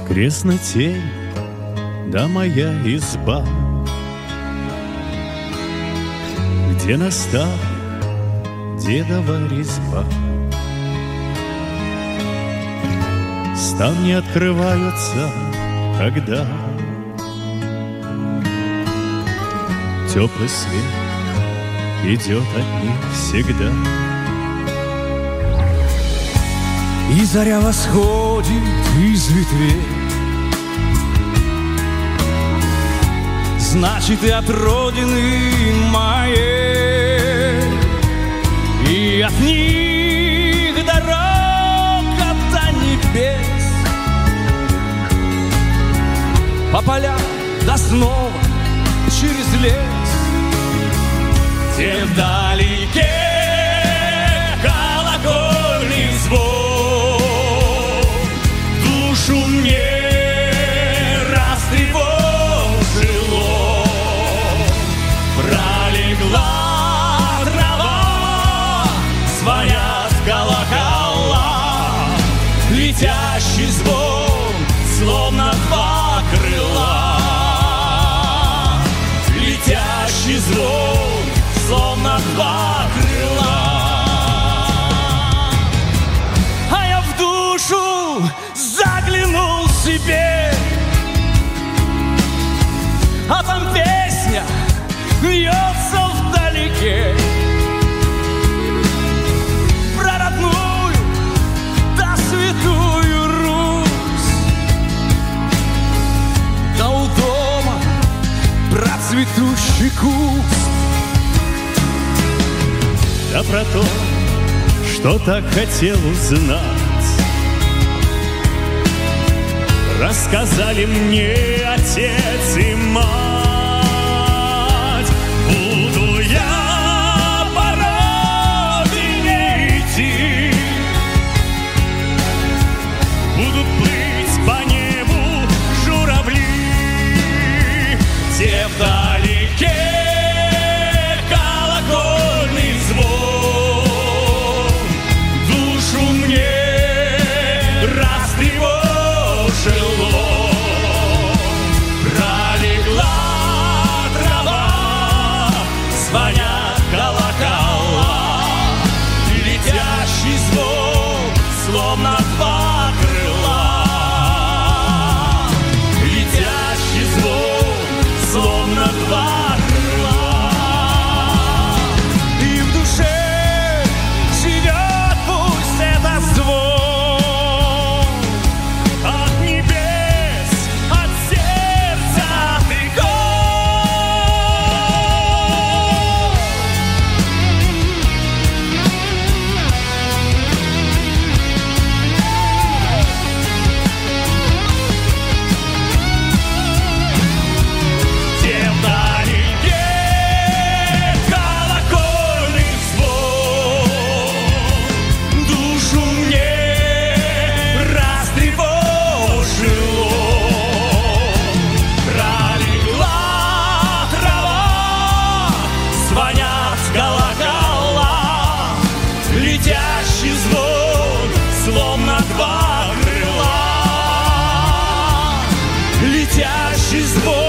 Крестна тень, да моя изба, где настала дедова резьба. Ставни открываются, когда теплый свет идет от них всегда. И заря восходит из ветвей, значит, и от родины моей, и от них дорога до небес, по полям до снова через лес, где вдалеке колокольный звон душу мне растревожило. Пролегла трава, звонят колокола, летящий звон, словно два крыла. Летящий звон, словно два крыла. А я в душу заглянул себе, а там песня льется вдалеке про родную да святую Русь, да у дома про цветущий куст, да про то, что так хотел узнать, рассказали мне отец и мать. Буду я по родине идти, будут плыть по небу журавли, где вдалеке колокольный звон душу мне растревожило. Пролегла трава, звонят колокола, летящий звон, словно два крыла. Летящий звон, словно два крыла. И в душе живет пусть этот звон от небес, от сердца, от веков. Где вдалеке колокольный звон душу мне растревожило. Пролегла трава, звонят колокола, летящий звон, словно два крыла. Летящий звон,